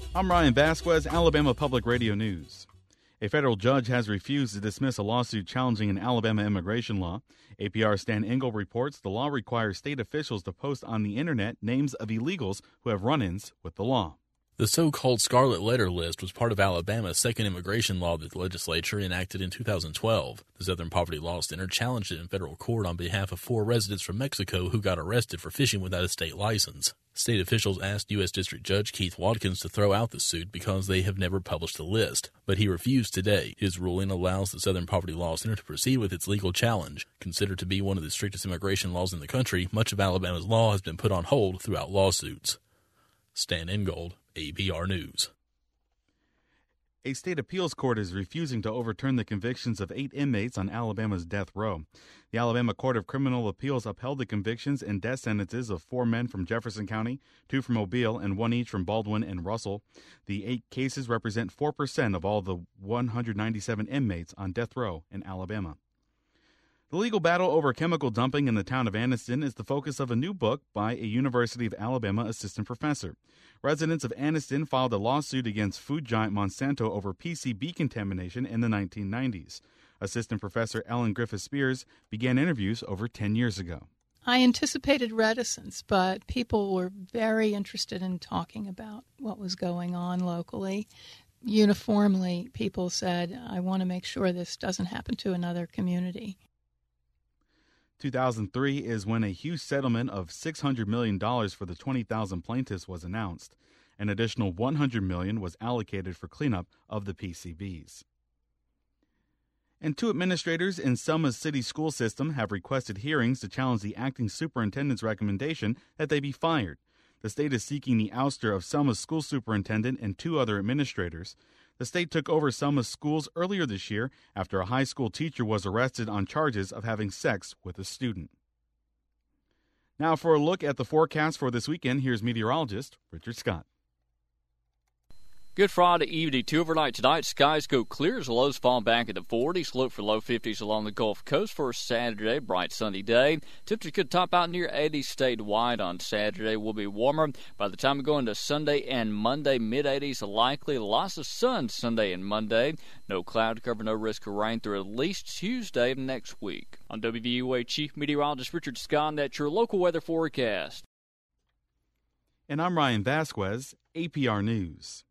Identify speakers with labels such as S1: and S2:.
S1: I'm Ryan Vasquez, Alabama Public Radio News. A federal judge has refused to dismiss a lawsuit challenging an Alabama immigration law. APR Stan Engel reports the law requires state officials to post on the internet names of illegals who have run-ins with the law.
S2: The so-called Scarlet Letter List was part of Alabama's second immigration law that the legislature enacted in 2012. The Southern Poverty Law Center challenged it in federal court on behalf of 4 residents from Mexico who got arrested for fishing without a state license. State officials asked U.S. District Judge Keith Watkins to throw out the suit because they have never published the list, but he refused today. His ruling allows the Southern Poverty Law Center to proceed with its legal challenge. Considered to be one of the strictest immigration laws in the country, much of Alabama's law has been put on hold throughout lawsuits. Stan Ingold, APR News.
S1: A state appeals court is refusing to overturn the convictions of 8 inmates on Alabama's death row. The Alabama Court of Criminal Appeals upheld the convictions and death sentences of 4 men from Jefferson County, 2 from Mobile, and 1 each from Baldwin and Russell. The 8 cases represent 4% of all the 197 inmates on death row in Alabama. The legal battle over chemical dumping in the town of Anniston is the focus of a new book by a University of Alabama assistant professor. Residents of Anniston filed a lawsuit against food giant Monsanto over PCB contamination in the 1990s. Assistant Professor Ellen Griffith Spears began interviews over 10 years ago.
S3: I anticipated reticence, but people were very interested in talking about what was going on locally. Uniformly, people said, I want to make sure this doesn't happen to another community.
S1: 2003 is when a huge settlement of $600 million for the 20,000 plaintiffs was announced. An additional $100 million was allocated for cleanup of the PCBs. And 2 administrators in Selma's city school system have requested hearings to challenge the acting superintendent's recommendation that they be fired. The state is seeking the ouster of Selma's school superintendent and 2 other administrators. The state took over Selma's schools earlier this year after a high school teacher was arrested on charges of having sex with a student. Now for a look at the forecast for this weekend, here's meteorologist Richard Scott.
S4: Good Friday evening to overnight tonight. Skies go clear as the lows fall back into 40s. Look for low 50s along the Gulf Coast for Saturday. Bright sunny day. Temperatures could top out near 80 statewide on Saturday. Will be warmer by the time we go into Sunday and Monday. Mid-80s likely. Lots of sun Sunday and Monday. No cloud cover, no risk of rain through at least Tuesday of next week. On WVUA Chief Meteorologist Richard Scott, that's your local weather forecast.
S1: And I'm Ryan Vasquez, APR News.